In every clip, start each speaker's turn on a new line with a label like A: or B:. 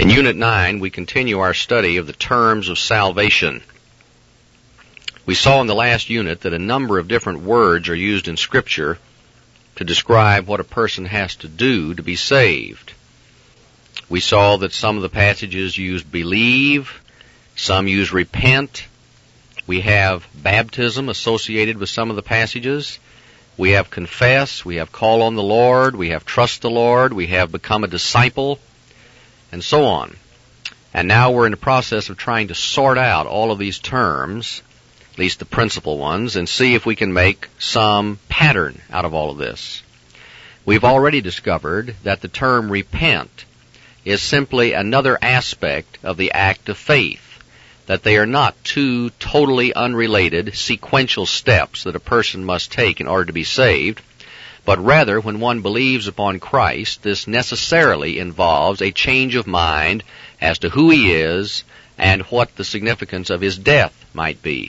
A: In Unit 9, we continue our study of the terms of salvation. We saw in the last unit that a number of different words are used in Scripture to describe what a person has to do to be saved. We saw that some of the passages use believe, some use repent. We have baptism associated with some of the passages. We have confess, we have call on the Lord, we have trust the Lord, we have become a disciple, and so on. And now we're in the process of trying to sort out all of these terms, at least the principal ones, and see if we can make some pattern out of all of this. We've already discovered that the term repent is simply another aspect of the act of faith, that they are not two totally unrelated sequential steps that a person must take in order to be saved, but rather when one believes upon Christ, this necessarily involves a change of mind as to who He is and what the significance of His death might be.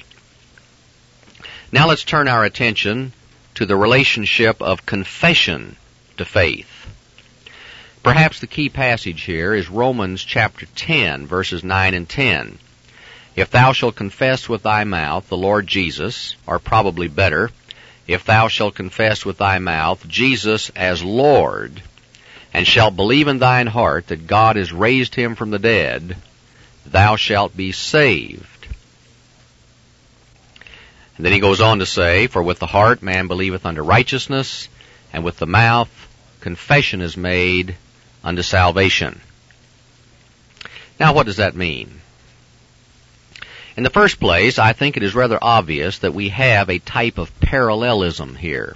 A: Now let's turn our attention to the relationship of confession to faith. Perhaps the key passage here is Romans chapter 10, verses 9 and 10. If thou shalt confess with thy mouth the Lord Jesus, or probably better, if thou shalt confess with thy mouth Jesus as Lord, and shalt believe in thine heart that God has raised Him from the dead, thou shalt be saved. And then he goes on to say, for with the heart man believeth unto righteousness, and with the mouth confession is made unto salvation. Now what does that mean? In the first place, I think it is rather obvious that we have a type of parallelism here.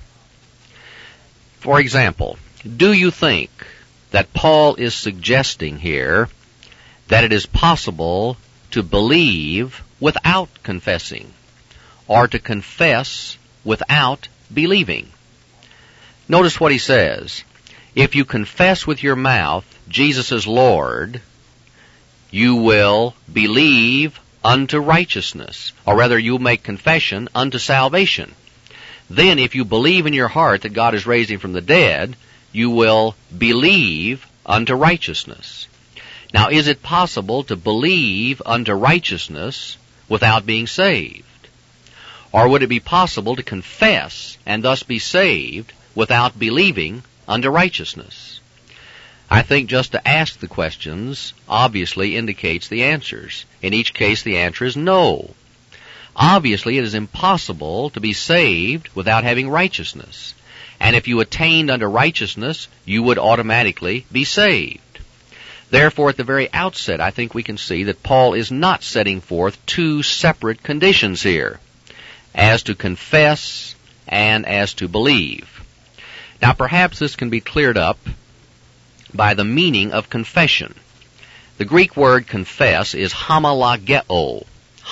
A: For example, do you think that Paul is suggesting here that it is possible to believe without confessing, or to confess without believing? Notice what he says. If you confess with your mouth Jesus is Lord, you will believe unto righteousness, or rather you'll make confession unto salvation. Then if you believe in your heart that God has raised Him from the dead, you will believe unto righteousness. Now, is it possible to believe unto righteousness without being saved? Or would it be possible to confess and thus be saved without believing unto righteousness? I think just to ask the questions obviously indicates the answers. In each case, the answer is no. Obviously, it is impossible to be saved without having righteousness. And if you attained unto righteousness, you would automatically be saved. Therefore, at the very outset, I think we can see that Paul is not setting forth two separate conditions here, as to confess and as to believe. Now, perhaps this can be cleared up by the meaning of confession. The Greek word confess is homologeo,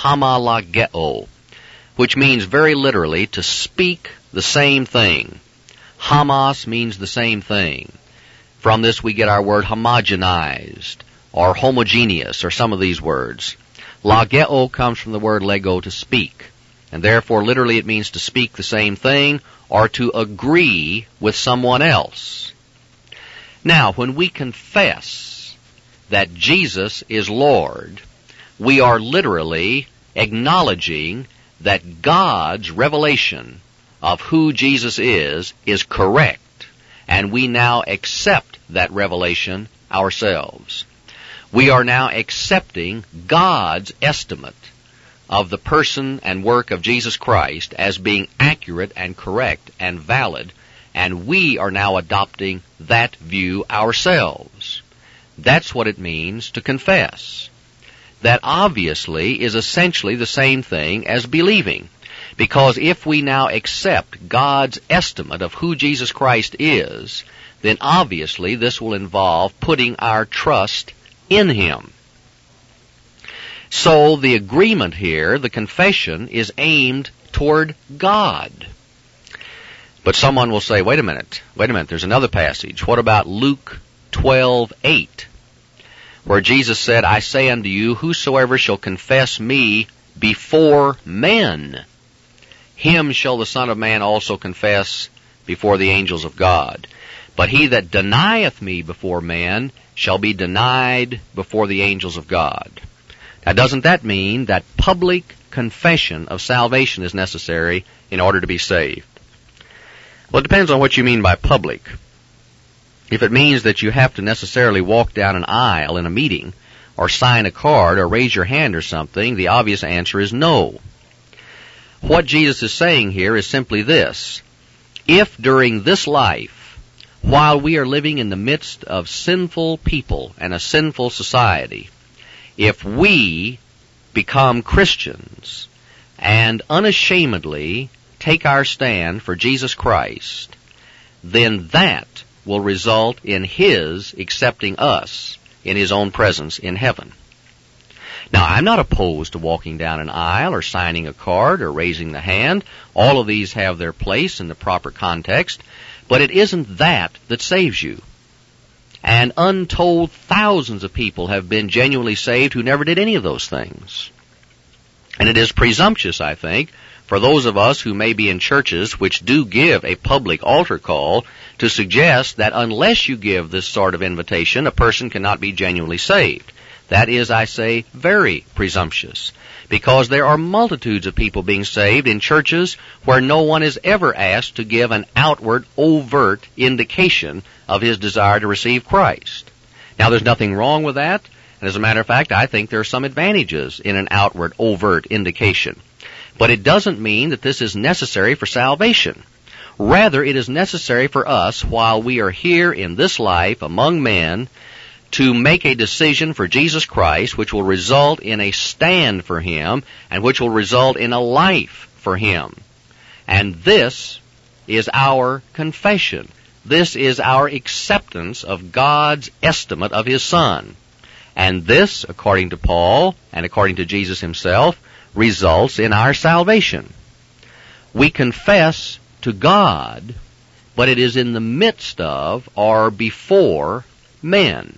A: which means very literally to speak the same thing. Homos means the same thing. From this we get our word homogenized, or homogeneous, or some of these words. Logeo comes from the word lego, to speak, and therefore literally it means to speak the same thing, or to agree with someone else. Now, when we confess that Jesus is Lord, we are literally acknowledging that God's revelation of who Jesus is correct, and we now accept that revelation ourselves. We are now accepting God's estimate of the person and work of Jesus Christ as being accurate and correct and valid, and we are now adopting that view ourselves. That's what it means to confess. That obviously is essentially the same thing as believing, because if we now accept God's estimate of who Jesus Christ is, then obviously this will involve putting our trust in Him. So the agreement here, the confession, is aimed toward God. But someone will say, wait a minute, there's another passage. What about Luke 12:8, where Jesus said, I say unto you, whosoever shall confess me before men, him shall the Son of Man also confess before the angels of God. But he that denieth me before men shall be denied before the angels of God. Now, doesn't that mean that public confession of salvation is necessary in order to be saved? Well, it depends on what you mean by public. If it means that you have to necessarily walk down an aisle in a meeting, or sign a card, or raise your hand or something, the obvious answer is no. What Jesus is saying here is simply this: if during this life, while we are living in the midst of sinful people and a sinful society, if we become Christians and unashamedly take our stand for Jesus Christ, then that will result in His accepting us in His own presence in heaven. Now, I'm not opposed to walking down an aisle or signing a card or raising the hand. All of these have their place in the proper context, but it isn't that saves you. And untold thousands of people have been genuinely saved who never did any of those things. And it is presumptuous, I think, for those of us who may be in churches which do give a public altar call to suggest that unless you give this sort of invitation, a person cannot be genuinely saved. That is, I say, very presumptuous, because there are multitudes of people being saved in churches where no one is ever asked to give an outward, overt indication of his desire to receive Christ. Now, there's nothing wrong with that, and as a matter of fact, I think there are some advantages in an outward, overt indication. But it doesn't mean that this is necessary for salvation. Rather, it is necessary for us, while we are here in this life among men, to make a decision for Jesus Christ, which will result in a stand for Him, and which will result in a life for Him. And this is our confession. This is our acceptance of God's estimate of His Son. And this, according to Paul, and according to Jesus Himself, results in our salvation. We confess to God, but it is in the midst of or before men.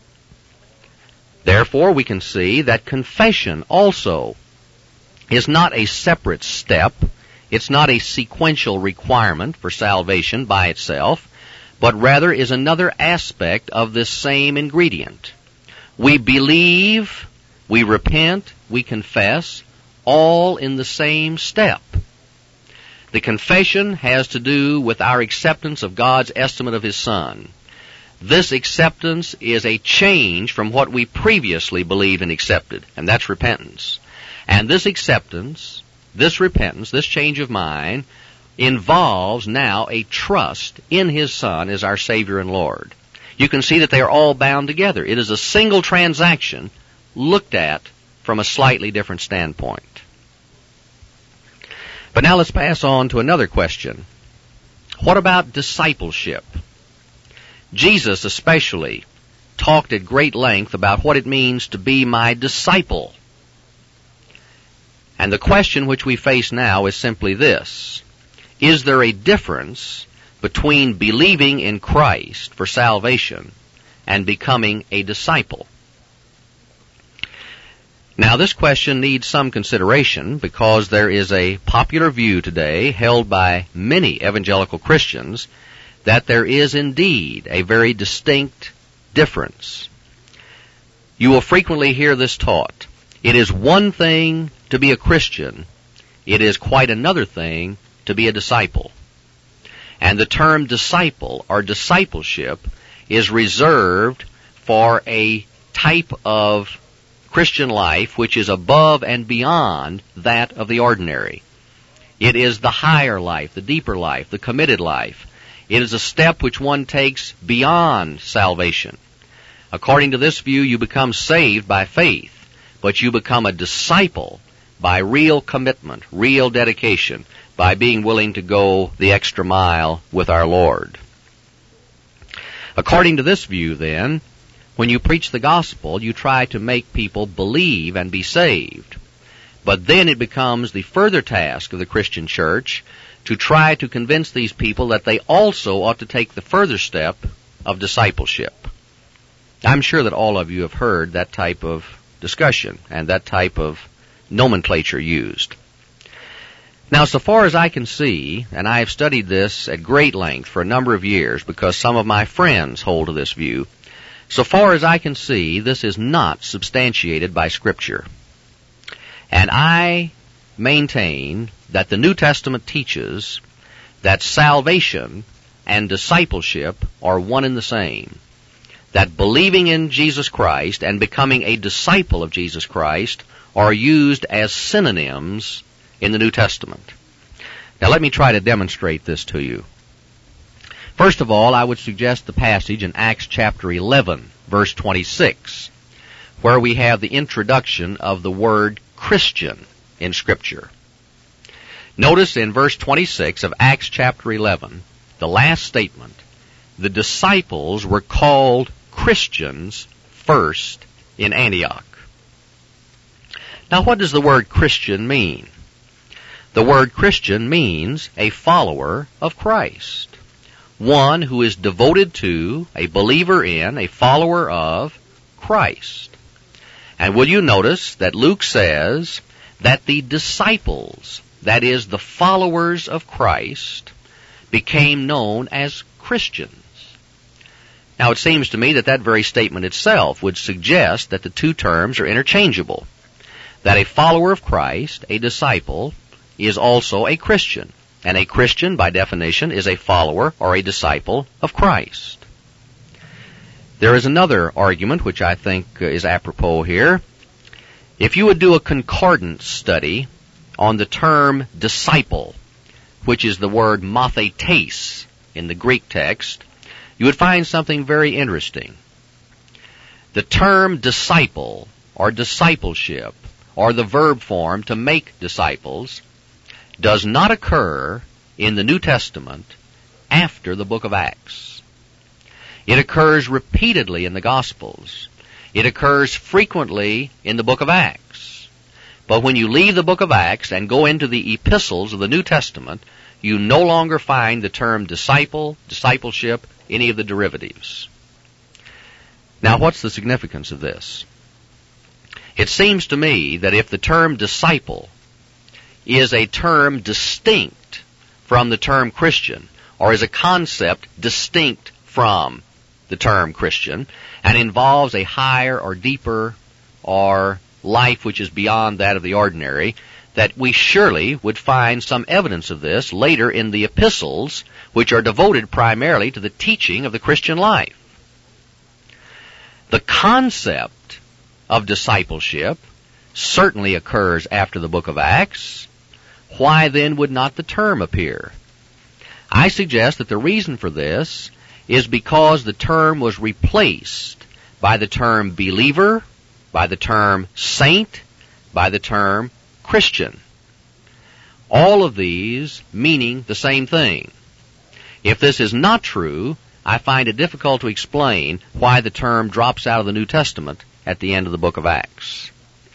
A: Therefore, we can see that confession also is not a separate step. It's not a sequential requirement for salvation by itself, but rather is another aspect of this same ingredient. We believe, we repent, we confess, all in the same step. The confession has to do with our acceptance of God's estimate of His Son. This acceptance is a change from what we previously believed and accepted, and that's repentance. And this acceptance, this repentance, this change of mind, involves now a trust in His Son as our Savior and Lord. You can see that they are all bound together. It is a single transaction looked at from a slightly different standpoint. But now let's pass on to another question. What about discipleship? Jesus especially talked at great length about what it means to be my disciple. And the question which we face now is simply this: is there a difference between believing in Christ for salvation and becoming a disciple? Now, this question needs some consideration because there is a popular view today held by many evangelical Christians that there is indeed a very distinct difference. You will frequently hear this taught. It is one thing to be a Christian. It is quite another thing to be a disciple. And the term disciple or discipleship is reserved for a type of Christian life which is above and beyond that of the ordinary. It is the higher life, the deeper life, the committed life. It is a step which one takes beyond salvation. According to this view, you become saved by faith, but you become a disciple by real commitment, real dedication, by being willing to go the extra mile with our Lord. According to this view, then, when you preach the gospel, you try to make people believe and be saved. But then it becomes the further task of the Christian church to try to convince these people that they also ought to take the further step of discipleship. I'm sure that all of you have heard that type of discussion and that type of nomenclature used. Now, so far as I can see, and I have studied this at great length for a number of years because some of my friends hold to this view, so far as I can see, this is not substantiated by Scripture. And I maintain that the New Testament teaches that salvation and discipleship are one and the same. That believing in Jesus Christ and becoming a disciple of Jesus Christ are used as synonyms in the New Testament. Now let me try to demonstrate this to you. First of all, I would suggest the passage in Acts chapter 11, verse 26, where we have the introduction of the word Christian in Scripture. Notice in verse 26 of Acts chapter 11, the last statement, the disciples were called Christians first in Antioch. Now what does the word Christian mean? The word Christian means a follower of Christ. One who is devoted to, a believer in, a follower of Christ. And will you notice that Luke says that the disciples, that is, the followers of Christ, became known as Christians. Now it seems to me that that very statement itself would suggest that the two terms are interchangeable. That a follower of Christ, a disciple, is also a Christian. And a Christian, by definition, is a follower or a disciple of Christ. There is another argument which I think is apropos here. If you would do a concordance study on the term disciple, which is the word mathetes in the Greek text, you would find something very interesting. The term disciple or discipleship or the verb form to make disciples does not occur in the New Testament after the book of Acts. It occurs repeatedly in the Gospels. It occurs frequently in the book of Acts. But when you leave the book of Acts and go into the epistles of the New Testament, you no longer find the term disciple, discipleship, any of the derivatives. Now, what's the significance of this? It seems to me that if the term disciple is a term distinct from the term Christian, or is a concept distinct from the term Christian, and involves a higher or deeper or life which is beyond that of the ordinary, that we surely would find some evidence of this later in the epistles, which are devoted primarily to the teaching of the Christian life. The concept of discipleship certainly occurs after the book of Acts. Why then would not the term appear? I suggest that the reason for this is because the term was replaced by the term believer, by the term saint, by the term Christian. All of these meaning the same thing. If this is not true, I find it difficult to explain why the term drops out of the New Testament at the end of the book of Acts.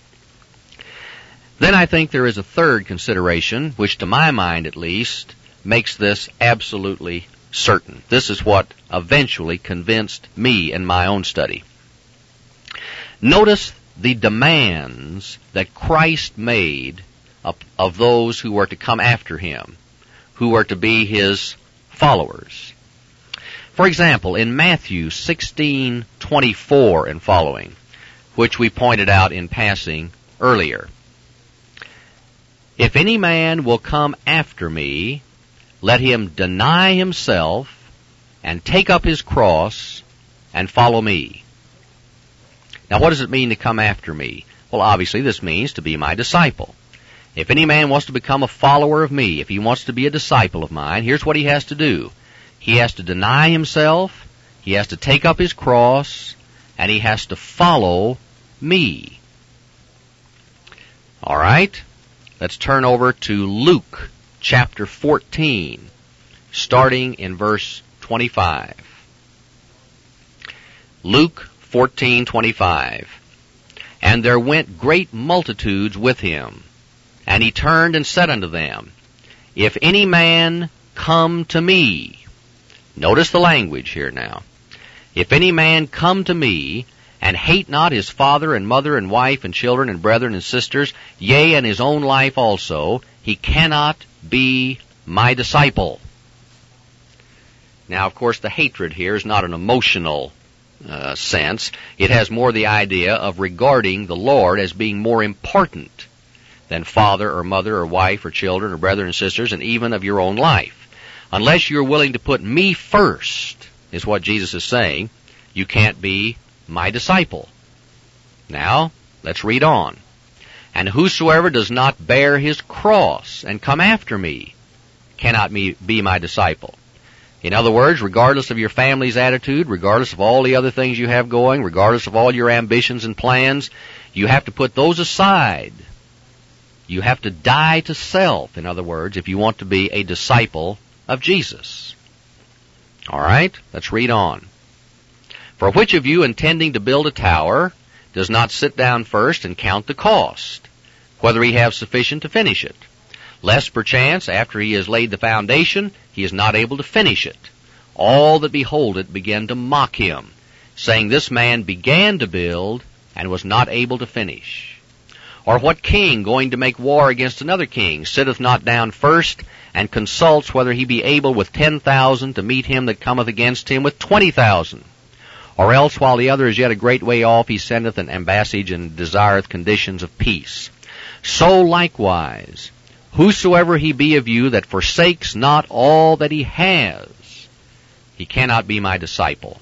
A: Then I think there is a third consideration, which to my mind at least, makes this absolutely certain. This is what eventually convinced me in my own study. Notice the demands that Christ made of those who were to come after him, who were to be his followers. For example, in Matthew 16:24 and following, which we pointed out in passing earlier, if any man will come after me, let him deny himself and take up his cross and follow me. Now, what does it mean to come after me? Well, obviously, this means to be my disciple. If any man wants to become a follower of me, if he wants to be a disciple of mine, here's what he has to do. He has to deny himself, he has to take up his cross, and he has to follow me. All right? Let's turn over to Luke chapter 14, starting in verse 25. Luke 14:25. And there went great multitudes with him, and he turned and said unto them, If any man come to me, notice the language here now, if any man come to me, and hate not his father and mother and wife and children and brethren and sisters, yea, and his own life also, he cannot be my disciple. Now, of course, the hatred here is not an emotional sense. It has more the idea of regarding the Lord as being more important than father or mother or wife or children or brothers and sisters, and even of your own life. Unless you're willing to put me first, is what Jesus is saying, you can't be my disciple. Now, let's read on. And whosoever does not bear his cross and come after me cannot be my disciple. In other words, regardless of your family's attitude, regardless of all the other things you have going, regardless of all your ambitions and plans, you have to put those aside. You have to die to self, in other words, if you want to be a disciple of Jesus. All right, let's read on. For which of you, intending to build a tower, does not sit down first and count the cost, whether he have sufficient to finish it? Lest perchance, after he has laid the foundation, he is not able to finish it. All that behold it begin to mock him, saying, This man began to build, and was not able to finish. Or what king, going to make war against another king, sitteth not down first, and consults whether he be able with 10,000 to meet him that cometh against him with 20,000? Or else, while the other is yet a great way off, he sendeth an ambassage and desireth conditions of peace. So likewise, whosoever he be of you that forsakes not all that he has, he cannot be my disciple.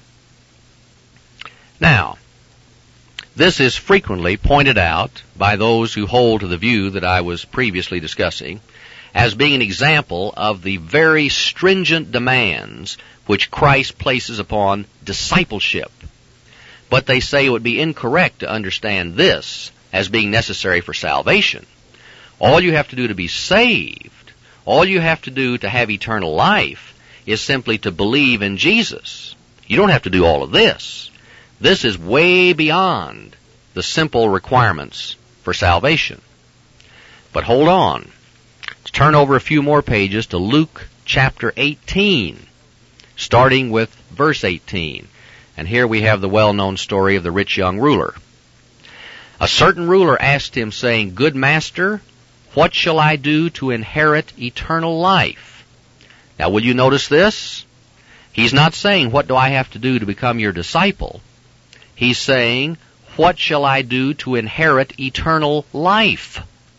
A: Now, this is frequently pointed out by those who hold to the view that I was previously discussing as being an example of the very stringent demands which Christ places upon discipleship. But they say it would be incorrect to understand this as being necessary for salvation. All you have to do to be saved, all you have to do to have eternal life, is simply to believe in Jesus. You don't have to do all of this. This is way beyond the simple requirements for salvation. But hold on. Let's turn over a few more pages to Luke chapter 18, starting with verse 18. And here we have the well-known story of the rich young ruler. A certain ruler asked him, saying, Good master, what shall I do to inherit eternal life? Now, will you notice this? He's not saying, what do I have to do to become your disciple? He's saying, what shall I do to inherit eternal life?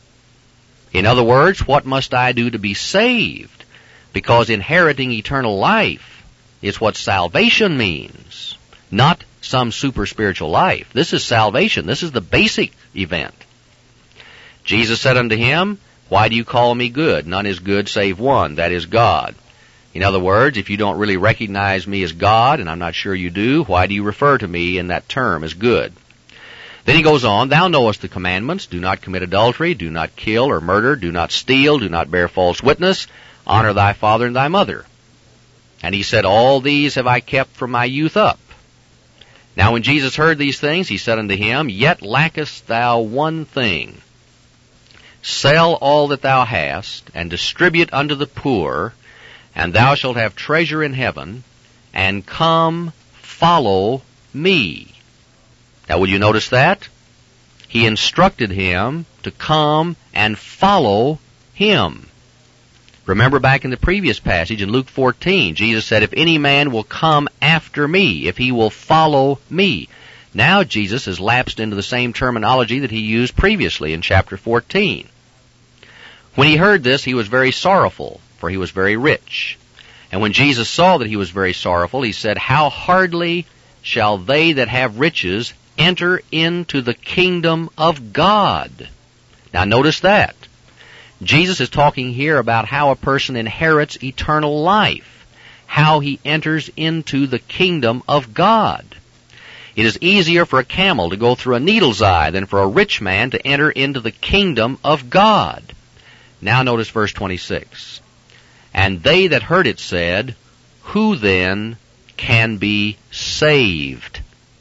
A: In other words, what must I do to be saved? Because inheriting eternal life is what salvation means, not some super spiritual life. This is salvation. This is the basic event. Jesus said unto him, Why do you call me good? None is good save one, that is God. In other words, if you don't really recognize me as God, and I'm not sure you do, why do you refer to me in that term as good? Then he goes on, Thou knowest the commandments, do not commit adultery, do not kill or murder, do not steal, do not bear false witness, honor thy father and thy mother. And he said, All these have I kept from my youth up. Now when Jesus heard these things, he said unto him, Yet lackest thou one thing. Sell all that thou hast, and distribute unto the poor, and thou shalt have treasure in heaven, and come, follow me. Now, will you notice that? He instructed him to come and follow him. Remember back in the previous passage in Luke 14, Jesus said, If any man will come after me, if he will follow me. Now Jesus has lapsed into the same terminology that he used previously in chapter 14. When he heard this, he was very sorrowful, for he was very rich. And when Jesus saw that he was very sorrowful, he said, How hardly shall they that have riches enter into the kingdom of God? Now notice that. Jesus is talking here about how a person inherits eternal life, how he enters into the kingdom of God. It is easier for a camel to go through a needle's eye than for a rich man to enter into the kingdom of God. Now notice verse 26. And they that heard it said, Who then can be saved?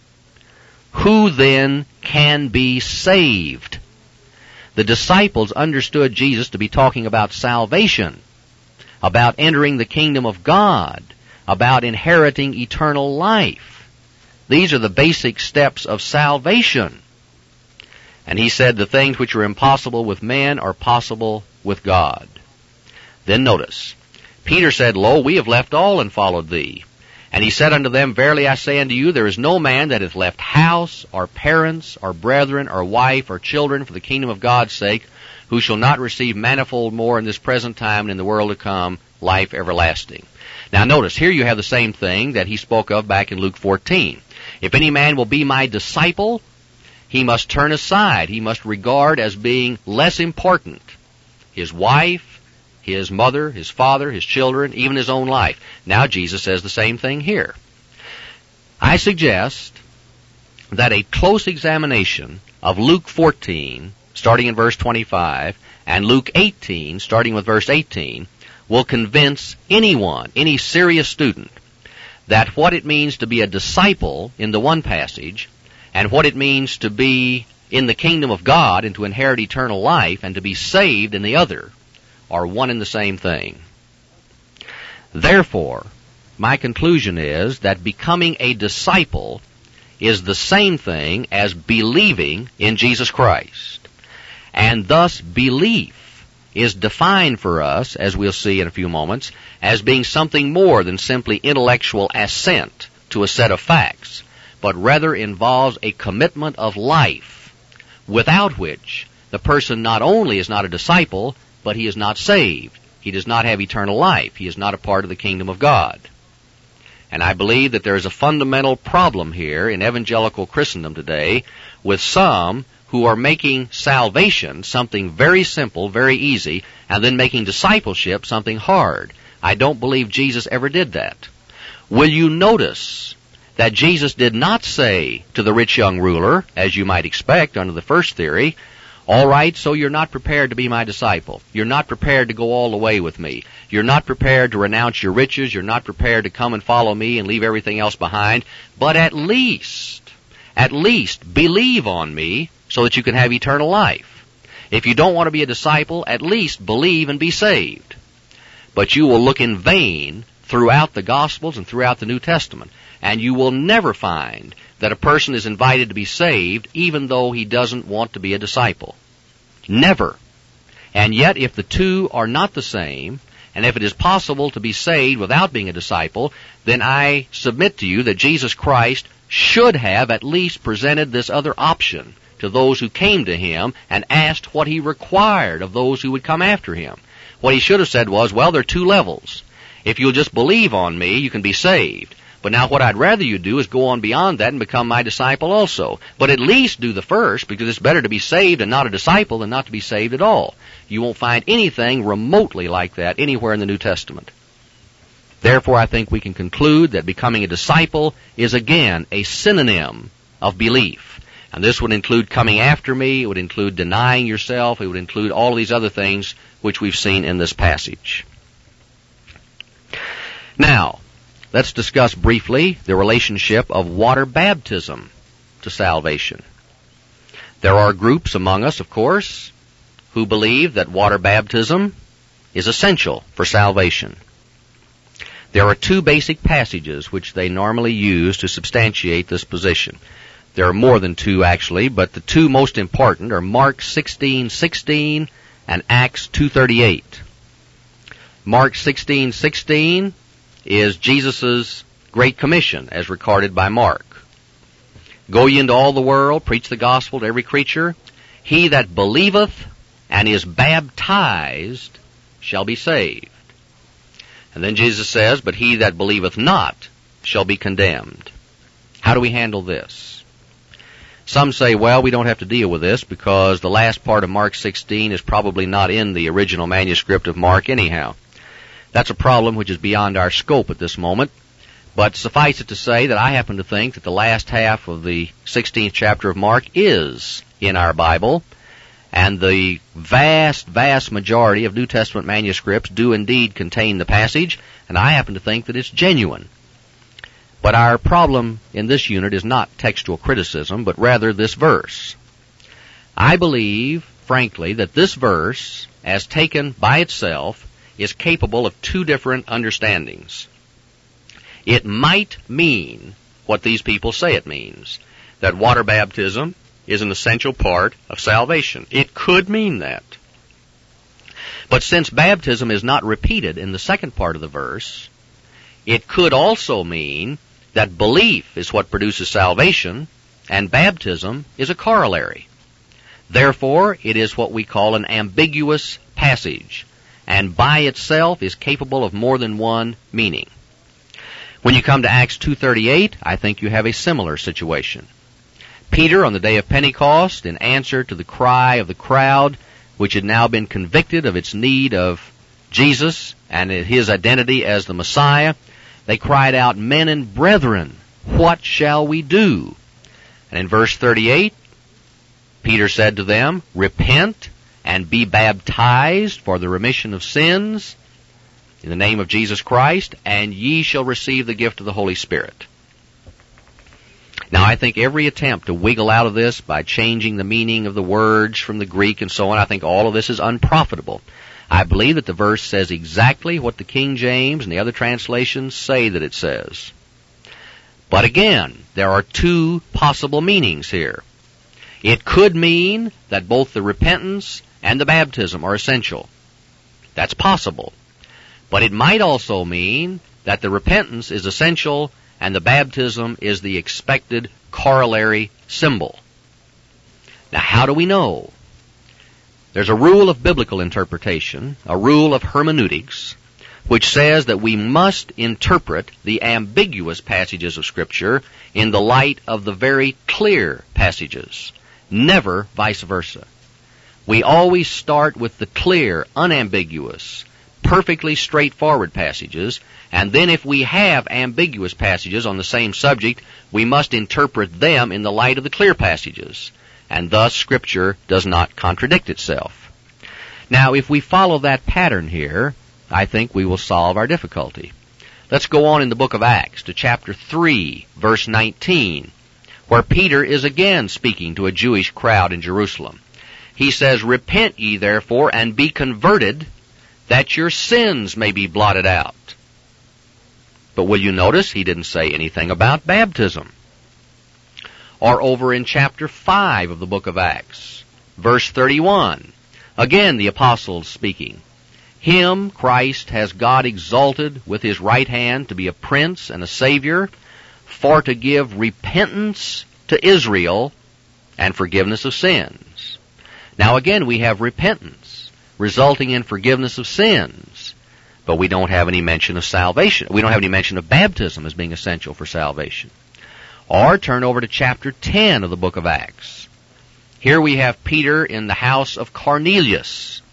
A: Who then can be saved? The disciples understood Jesus to be talking about salvation, about entering the kingdom of God, about inheriting eternal life. These are the basic steps of salvation. And he said, The things which are impossible with men are possible with God. Then notice, Peter said, Lo, we have left all and followed thee. And he said unto them, Verily I say unto you, there is no man that hath left house, or parents, or brethren, or wife, or children, for the kingdom of God's sake, who shall not receive manifold more in this present time and in the world to come, life everlasting. Now notice, here you have the same thing that he spoke of back in Luke 14. If any man will be my disciple, he must turn aside. He must regard as being less important his wife, his mother, his father, his children, even his own life. Now Jesus says the same thing here. I suggest that a close examination of Luke 14, starting in verse 25, and Luke 18, starting with verse 18, will convince anyone, any serious student, that what it means to be a disciple in the one passage, and what it means to be in the kingdom of God and to inherit eternal life and to be saved in the other, are one and the same thing. Therefore, my conclusion is that becoming a disciple is the same thing as believing in Jesus Christ. And thus belief is defined for us, as we'll see in a few moments, as being something more than simply intellectual assent to a set of facts, but rather involves a commitment of life, without which the person not only is not a disciple, but he is not saved. He does not have eternal life. He is not a part of the kingdom of God. And I believe that there is a fundamental problem here in evangelical Christendom today with some who are making salvation something very simple, very easy, and then making discipleship something hard. I don't believe Jesus ever did that. Will you notice that Jesus did not say to the rich young ruler, as you might expect under the first theory, all right, so you're not prepared to be my disciple. You're not prepared to go all the way with me. You're not prepared to renounce your riches. You're not prepared to come and follow me and leave everything else behind. But at least believe on me so that you can have eternal life. If you don't want to be a disciple, at least believe and be saved. But you will look in vain throughout the Gospels and throughout the New Testament, and you will never find that a person is invited to be saved even though he doesn't want to be a disciple. Never. And yet, if the two are not the same, and if it is possible to be saved without being a disciple, then I submit to you that Jesus Christ should have at least presented this other option to those who came to him and asked what he required of those who would come after him. What he should have said was, well, there are two levels. If you'll just believe on me, you can be saved. But now what I'd rather you do is go on beyond that and become my disciple also. But at least do the first, because it's better to be saved and not a disciple than not to be saved at all. You won't find anything remotely like that anywhere in the New Testament. Therefore, I think we can conclude that becoming a disciple is again a synonym of belief. And this would include coming after me, it would include denying yourself, it would include all these other things which we've seen in this passage. Now, let's discuss briefly the relationship of water baptism to salvation. There are groups among us, of course, who believe that water baptism is essential for salvation. There are two basic passages which they normally use to substantiate this position. There are more than two, actually, but the two most important are Mark 16:16 and Acts 2:38. Mark 16:16 is Jesus' Great Commission, as recorded by Mark. Go ye into all the world, preach the gospel to every creature. He that believeth and is baptized shall be saved. And then Jesus says, but he that believeth not shall be condemned. How do we handle this? Some say, well, we don't have to deal with this because the last part of Mark 16 is probably not in the original manuscript of Mark anyhow. That's a problem which is beyond our scope at this moment. But suffice it to say that I happen to think that the last half of the 16th chapter of Mark is in our Bible, and the vast, vast majority of New Testament manuscripts do indeed contain the passage, and I happen to think that it's genuine. But our problem in this unit is not textual criticism, but rather this verse. I believe, frankly, that this verse, as taken by itself, is capable of two different understandings. It might mean what these people say it means, that water baptism is an essential part of salvation. It could mean that. But since baptism is not repeated in the second part of the verse, it could also mean that belief is what produces salvation, and baptism is a corollary. Therefore, it is what we call an ambiguous passage, and by itself is capable of more than one meaning. When you come to Acts 2:38, I think you have a similar situation. Peter, on the day of Pentecost, in answer to the cry of the crowd, which had now been convicted of its need of Jesus and his identity as the Messiah, they cried out, "Men and brethren, what shall we do?" And in verse 38, Peter said to them, "Repent and be baptized for the remission of sins in the name of Jesus Christ, and ye shall receive the gift of the Holy Spirit." Now, I think every attempt to wiggle out of this by changing the meaning of the words from the Greek and so on, I think all of this is unprofitable. I believe that the verse says exactly what the King James and the other translations say that it says. But again, there are two possible meanings here. It could mean that both the repentance and the baptism are essential. That's possible. But it might also mean that the repentance is essential and the baptism is the expected corollary symbol. Now, how do we know? There's a rule of biblical interpretation, a rule of hermeneutics, which says that we must interpret the ambiguous passages of Scripture in the light of the very clear passages, never vice versa. We always start with the clear, unambiguous, perfectly straightforward passages, and then if we have ambiguous passages on the same subject, we must interpret them in the light of the clear passages, and thus Scripture does not contradict itself. Now, if we follow that pattern here, I think we will solve our difficulty. Let's go on in the book of Acts to chapter 3, verse 19, where Peter is again speaking to a Jewish crowd in Jerusalem. He says, "Repent ye therefore, and be converted, that your sins may be blotted out." But will you notice he didn't say anything about baptism? Or over in chapter 5 of the book of Acts, verse 31, again the apostles speaking. "Him, Christ, has God exalted with his right hand to be a prince and a savior, for to give repentance to Israel and forgiveness of sins." Now again we have repentance, resulting in forgiveness of sins. But we don't have any mention of salvation. We don't have any mention of baptism as being essential for salvation. Or turn over to chapter 10 of the book of Acts. Here we have Peter in the house of Cornelius.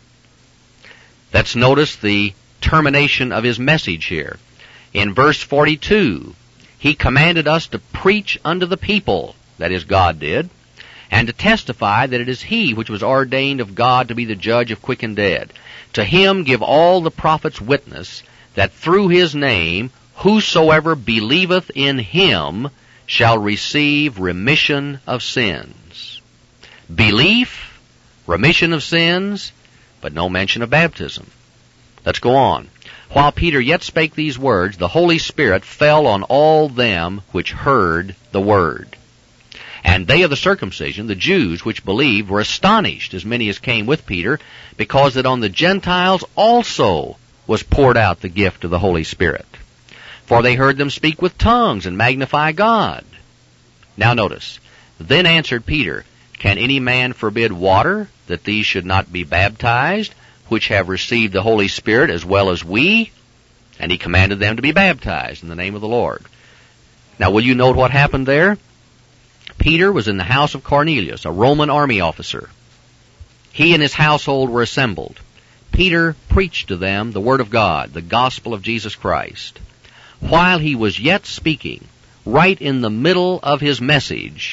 A: Let's notice the termination of his message here. In verse 42, "He commanded us to preach unto the people," that is, God did, "and to testify that it is he which was ordained of God to be the judge of quick and dead. To him give all the prophets witness, that through his name whosoever believeth in him shall receive remission of sins." Belief, remission of sins, but no mention of baptism. Let's go on. "While Peter yet spake these words, the Holy Spirit fell on all them which heard the word. And they of the circumcision, the Jews which believed, were astonished, as many as came with Peter, because that on the Gentiles also was poured out the gift of the Holy Spirit. For they heard them speak with tongues and magnify God." Now notice, "Then answered Peter, Can any man forbid water, that these should not be baptized, which have received the Holy Spirit as well as we?" And he commanded them to be baptized in the name of the Lord. Now will you note what happened there? Peter was in the house of Cornelius, a Roman army officer. He and his household were assembled. Peter preached to them the Word of God, the gospel of Jesus Christ. While he was yet speaking, right in the middle of his message,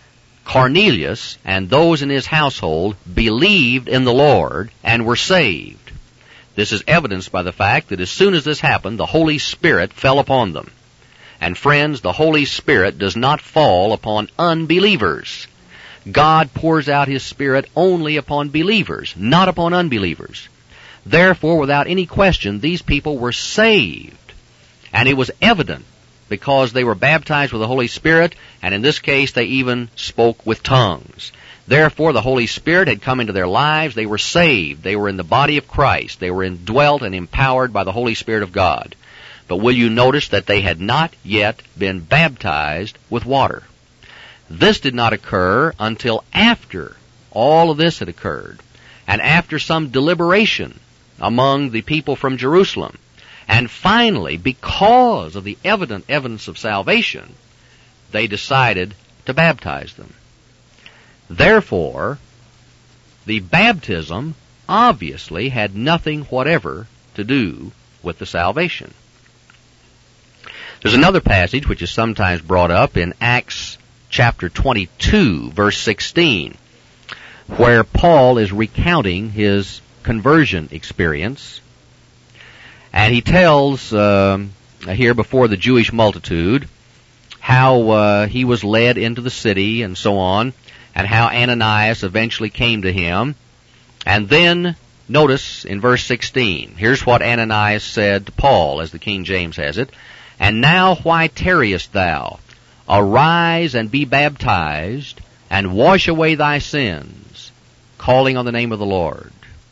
A: Cornelius and those in his household believed in the Lord and were saved. This is evidenced by the fact that as soon as this happened, the Holy Spirit fell upon them. And friends, the Holy Spirit does not fall upon unbelievers. God pours out His Spirit only upon believers, not upon unbelievers. Therefore, without any question, these people were saved. And it was evident because they were baptized with the Holy Spirit, and in this case they even spoke with tongues. Therefore, the Holy Spirit had come into their lives. They were saved. They were in the body of Christ. They were indwelt and empowered by the Holy Spirit of God. But will you notice that they had not yet been baptized with water? This did not occur until after all of this had occurred, and after some deliberation among the people from Jerusalem. And finally, because of the evident evidence of salvation, they decided to baptize them. Therefore, the baptism obviously had nothing whatever to do with the salvation. There's another passage which is sometimes brought up in Acts chapter 22, verse 16, where Paul is recounting his conversion experience. And he tells here before the Jewish multitude how he was led into the city and so on, and how Ananias eventually came to him. And then, notice in verse 16, here's what Ananias said to Paul, as the King James has it. And now why tarriest thou? Arise and be baptized, and wash away thy sins, calling on the name of the Lord.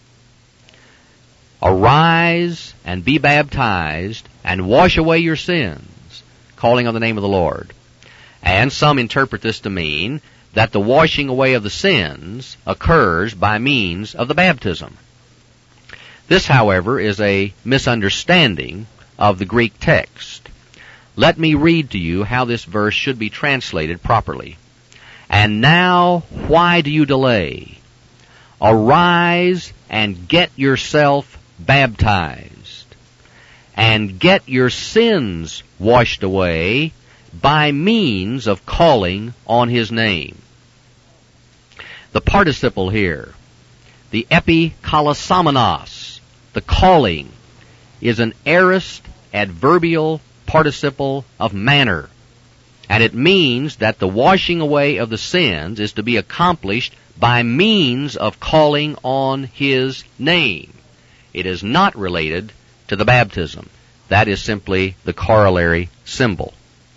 A: Arise and be baptized, and wash away your sins, calling on the name of the Lord. And some interpret this to mean that the washing away of the sins occurs by means of the baptism. This, however, is a misunderstanding of the Greek text. Let me read to you how this verse should be translated properly. And now, why do you delay? Arise and get yourself baptized, and get your sins washed away by means of calling on His name. The participle here, the epikalasomenos, the calling, is an aorist adverbial participle of manner, and it means that the washing away of the sins is to be accomplished by means of calling on His name. It is not related to the baptism. That is simply the corollary symbol.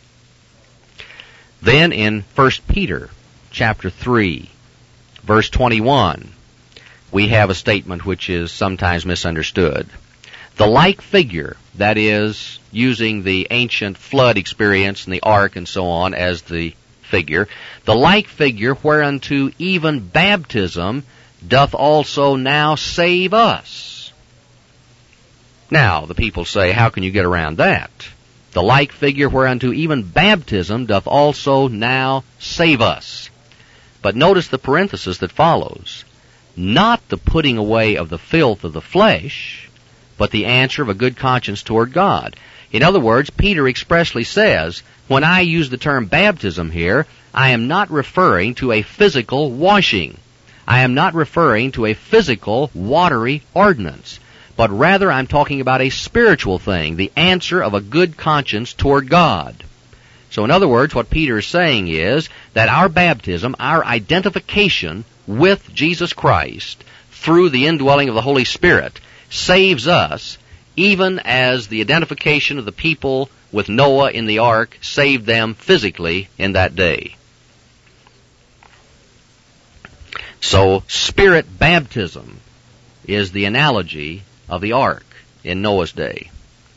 A: Then in 1 Peter chapter 3, verse 21, we have a statement which is sometimes misunderstood. The like figure, that is, using the ancient flood experience and the ark and so on as the figure, the like figure whereunto even baptism doth also now save us. Now, the people say, how can you get around that? The like figure whereunto even baptism doth also now save us. But notice the parenthesis that follows. Not the putting away of the filth of the flesh, but the answer of a good conscience toward God. In other words, Peter expressly says, when I use the term baptism here, I am not referring to a physical washing. I am not referring to a physical watery ordinance, but rather I'm talking about a spiritual thing, the answer of a good conscience toward God. So in other words, what Peter is saying is that our baptism, our identification with Jesus Christ through the indwelling of the Holy Spirit, saves us even as the identification of the people with Noah in the ark saved them physically in that day. So Spirit baptism is the analogy of the ark in Noah's day.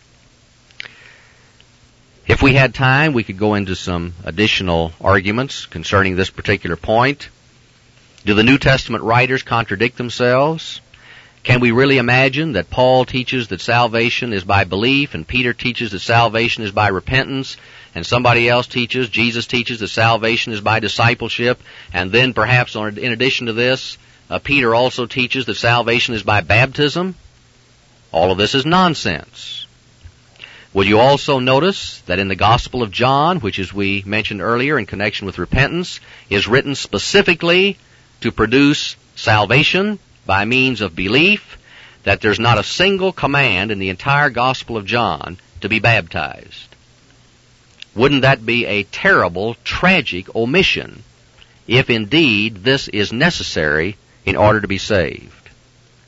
A: If we had time, we could go into some additional arguments concerning this particular point. Do the New Testament writers contradict themselves? Can we really imagine that Paul teaches that salvation is by belief, and Peter teaches that salvation is by repentance, and somebody else teaches, Jesus teaches, that salvation is by discipleship, and then perhaps in addition to this, Peter also teaches that salvation is by baptism? All of this is nonsense. Will you also notice that in the Gospel of John, which as we mentioned earlier in connection with repentance, is written specifically to produce salvation by means of belief, that there's not a single command in the entire Gospel of John to be baptized? Wouldn't that be a terrible, tragic omission if indeed this is necessary in order to be saved?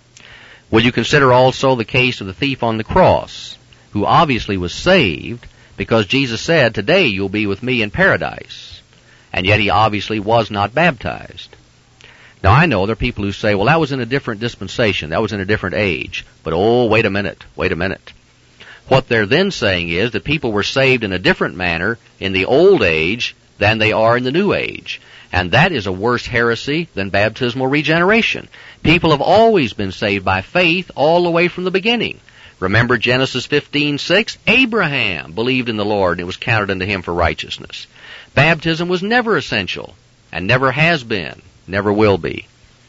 A: Will you consider also the case of the thief on the cross, who obviously was saved because Jesus said, today you'll be with me in paradise. And yet he obviously was not baptized. Now I know there are people who say, well, that was in a different dispensation, that was in a different age. But oh, wait a minute. What they're then saying is that people were saved in a different manner in the old age than they are in the new age. And that is a worse heresy than baptismal regeneration. People have always been saved by faith all the way from the beginning. Remember Genesis 15:6? Abraham believed in the Lord and it was counted unto him for righteousness. Baptism was never essential and never has been, never will be.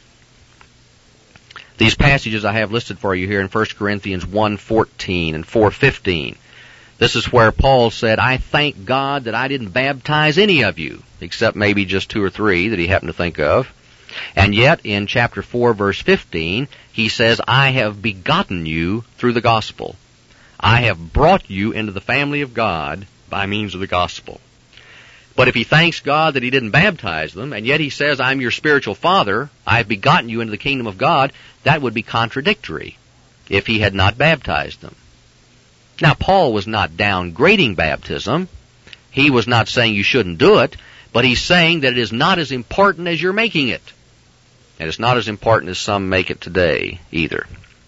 A: These passages I have listed for you here in 1 Corinthians 1:14 and 4:15. This is where Paul said, I thank God that I didn't baptize any of you, except maybe just 2 or 3 that he happened to think of. And yet, in chapter 4, verse 15, he says, I have begotten you through the gospel. I have brought you into the family of God by means of the gospel. But if he thanks God that he didn't baptize them, and yet he says, I'm your spiritual father, I've begotten you into the kingdom of God, that would be contradictory if he had not baptized them. Now, Paul was not downgrading baptism. He was not saying you shouldn't do it, but he's saying that it is not as important as you're making it. And it's not as important as some make it today either.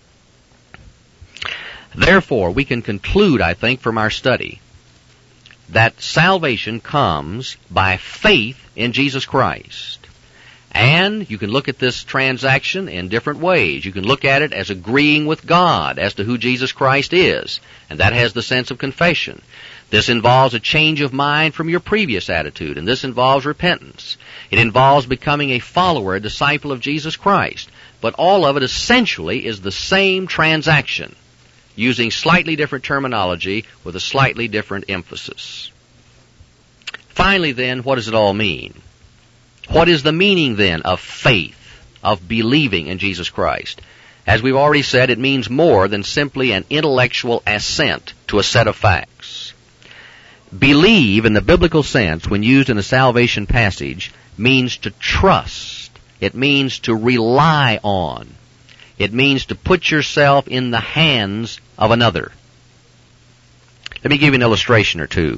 A: Therefore, we can conclude, I think, from our study, that salvation comes by faith in Jesus Christ. And you can look at this transaction in different ways. You can look at it as agreeing with God as to who Jesus Christ is, and that has the sense of confession. This involves a change of mind from your previous attitude, and this involves repentance. It involves becoming a follower, a disciple of Jesus Christ. But all of it essentially is the same transaction, using slightly different terminology with a slightly different emphasis. Finally, then, what does it all mean? What is the meaning, then, of faith, of believing in Jesus Christ? As we've already said, it means more than simply an intellectual assent to a set of facts. Believe, in the biblical sense, when used in a salvation passage, means to trust. It means to rely on. It means to put yourself in the hands of another. Let me give you an illustration or two.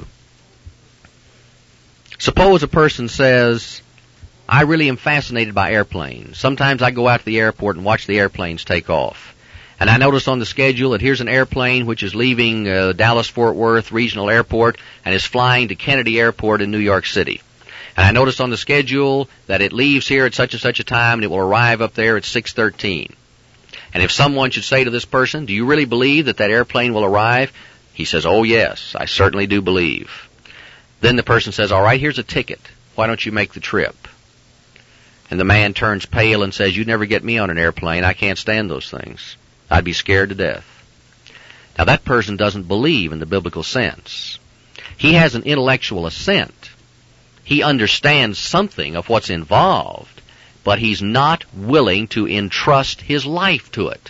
A: Suppose a person says, I really am fascinated by airplanes. Sometimes I go out to the airport and watch the airplanes take off. And I notice on the schedule that here's an airplane which is leaving Dallas-Fort Worth Regional Airport and is flying to Kennedy Airport in New York City. And I notice on the schedule that it leaves here at such and such a time and it will arrive up there at 6:13. And if someone should say to this person, do you really believe that that airplane will arrive? He says, oh yes, I certainly do believe. Then the person says, all right, here's a ticket. Why don't you make the trip? And the man turns pale and says, you'd never get me on an airplane. I can't stand those things. I'd be scared to death. Now that person doesn't believe in the biblical sense. He has an intellectual assent. He understands something of what's involved, but he's not willing to entrust his life to it.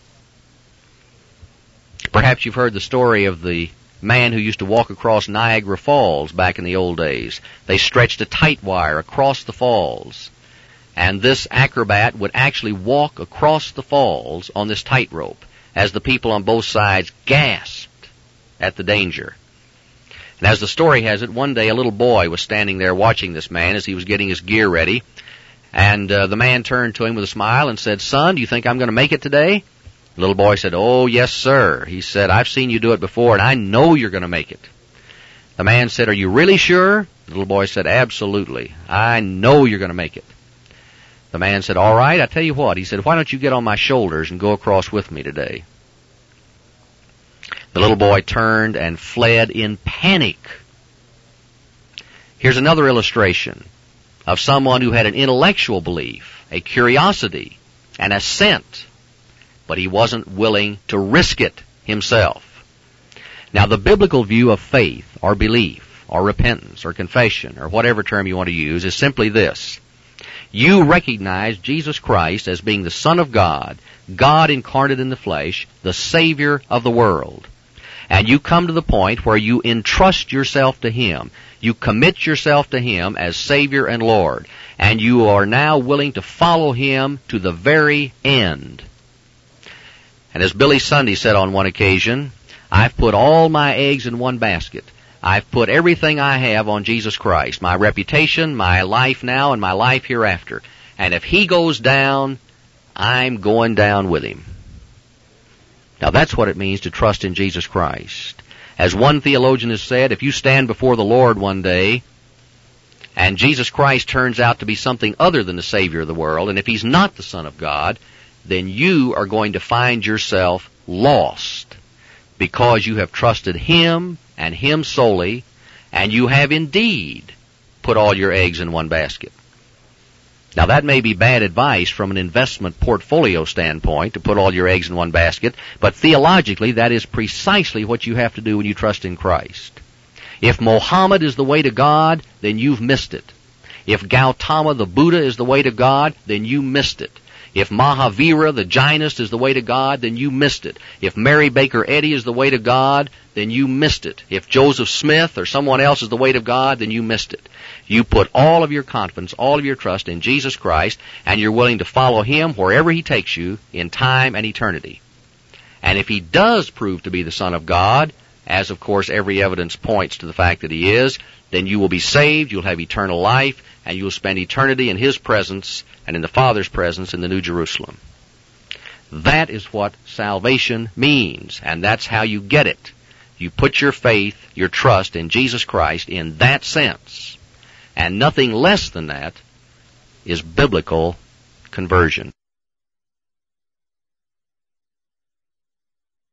A: Perhaps you've heard the story of the man who used to walk across Niagara Falls back in the old days. They stretched a tight wire across the falls. And this acrobat would actually walk across the falls on this tightrope as the people on both sides gasped at the danger. And as the story has it, one day a little boy was standing there watching this man as he was getting his gear ready. And the man turned to him with a smile and said, son, do you think I'm going to make it today? The little boy said, oh, yes, sir. He said, I've seen you do it before, and I know you're going to make it. The man said, are you really sure? The little boy said, absolutely. I know you're going to make it. The man said, all right, I tell you what. He said, why don't you get on my shoulders and go across with me today? The little boy turned and fled in panic. Here's another illustration of someone who had an intellectual belief, a curiosity, an assent, but he wasn't willing to risk it himself. Now, the biblical view of faith or belief or repentance or confession or whatever term you want to use is simply this. You recognize Jesus Christ as being the Son of God, God incarnate in the flesh, the Savior of the world. And you come to the point where you entrust yourself to Him. You commit yourself to Him as Savior and Lord. And you are now willing to follow Him to the very end. And as Billy Sunday said on one occasion, I've put all my eggs in one basket. I've put everything I have on Jesus Christ, my reputation, my life now, and my life hereafter. And if He goes down, I'm going down with Him. Now that's what it means to trust in Jesus Christ. As one theologian has said, if you stand before the Lord one day, and Jesus Christ turns out to be something other than the Savior of the world, and if He's not the Son of God, then you are going to find yourself lost, because you have trusted Him and Him solely, and you have indeed put all your eggs in one basket. Now that may be bad advice from an investment portfolio standpoint, to put all your eggs in one basket, but theologically that is precisely what you have to do when you trust in Christ. If Mohammed is the way to God, then you've missed it. If Gautama the Buddha is the way to God, then you missed it. If Mahavira the Jainist is the way to God, then you missed it. If Mary Baker Eddy is the way to God, then you missed it. If Joseph Smith or someone else is the way to God, then you missed it. You put all of your confidence, all of your trust in Jesus Christ, and you're willing to follow Him wherever He takes you in time and eternity. And if He does prove to be the Son of God, as of course every evidence points to the fact that He is, then you will be saved, you'll have eternal life, and you'll spend eternity in His presence and in the Father's presence in the New Jerusalem. That is what salvation means, and that's how you get it. You put your faith, your trust in Jesus Christ in that sense, and nothing less than that is biblical conversion.